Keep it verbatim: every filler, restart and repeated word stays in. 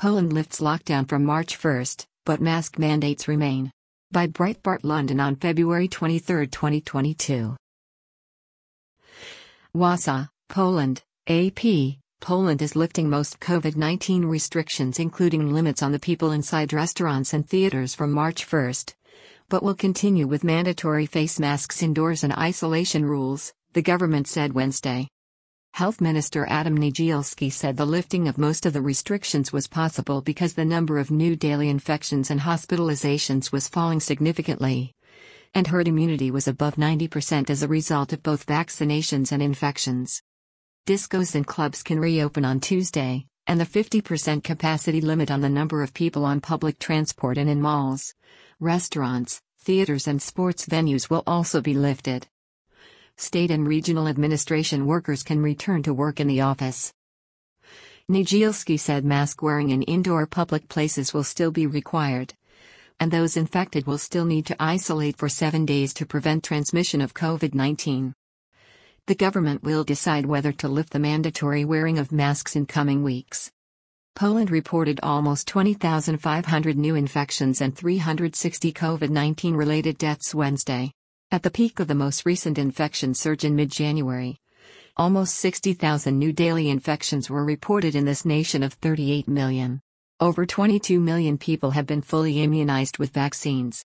Poland lifts lockdown from March first, but mask mandates remain. By Breitbart London on February twenty-third, twenty twenty-two. Warsaw, Poland, A P. Poland is lifting most COVID nineteen restrictions, including limits on the people inside restaurants and theaters, from March first, but will continue with mandatory face masks indoors and isolation rules, the government said Wednesday. Health Minister Adam Niedzielski said the lifting of most of the restrictions was possible because the number of new daily infections and hospitalizations was falling significantly, and herd immunity was above ninety percent as a result of both vaccinations and infections. Discos and clubs can reopen on Tuesday, and the fifty percent capacity limit on the number of people on public transport and in malls, restaurants, theaters and sports venues will also be lifted. State and regional administration workers can return to work in the office. Niedzielski said mask wearing in indoor public places will still be required, and those infected will still need to isolate for seven days to prevent transmission of COVID nineteen. The government will decide whether to lift the mandatory wearing of masks in coming weeks. Poland reported almost twenty thousand five hundred new infections and three hundred sixty COVID nineteen related deaths Wednesday. At the peak of the most recent infection surge in mid-January, almost sixty thousand new daily infections were reported in this nation of thirty-eight million. Over twenty-two million people have been fully immunized with vaccines.